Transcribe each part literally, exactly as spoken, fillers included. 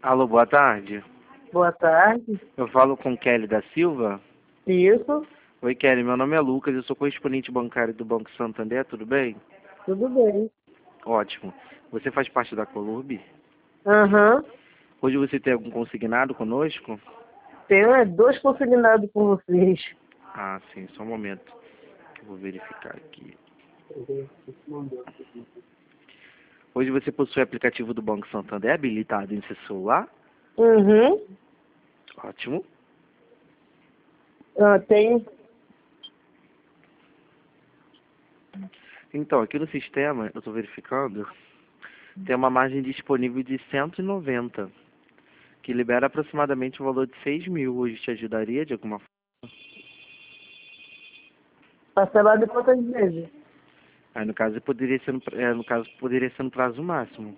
Alô, boa tarde. Boa tarde. Eu falo com Kelly da Silva. Isso, Oi, Kelly, meu nome é Lucas, eu sou correspondente bancário do Banco Santander, tudo bem? tudo bem. Ótimo. Você faz parte da Colurb? Aham. Hoje você tem algum consignado conosco? Tenho é, dois consignados com vocês. Ah, sim, só um momento. Eu vou verificar aqui. Hoje você possui o aplicativo do Banco Santander habilitado em seu celular? Uhum. Ótimo. Ah, tenho. Então, aqui no sistema, eu estou verificando, tem uma margem disponível de cento e noventa, que libera aproximadamente o valor de seis mil. Hoje te ajudaria de alguma forma? Parcelado de quantas vezes? Aí, no caso, poderia ser no, é, no caso, poderia ser no prazo máximo.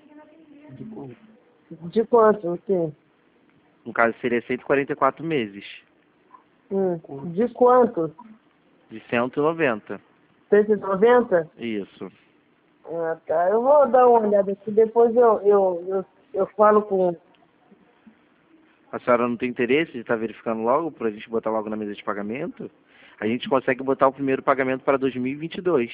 De quanto? O quê? No caso, seria cento e quarenta e quatro meses, Hum. De quanto? de cento e noventa. cento e noventa? Isso. Ah, tá. Eu vou dar uma olhada aqui. Depois eu, eu, eu, eu falo com... A senhora não tem interesse de estar verificando logo, para a gente botar logo na mesa de pagamento? A gente consegue botar o primeiro pagamento para dois mil e vinte e dois.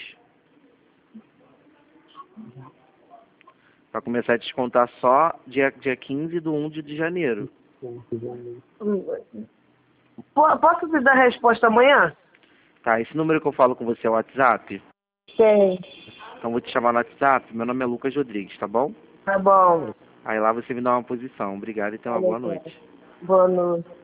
Para começar a descontar só dia, dia quinze de um de janeiro. Hum. Po- Posso te dar a resposta amanhã? Tá, esse número que eu falo com você é o WhatsApp? Tem. Então vou te chamar no WhatsApp. Meu nome é Lucas Rodrigues, tá bom? Tá bom. Aí lá você me dá uma posição. Obrigado e tenha uma boa noite. Boa noite.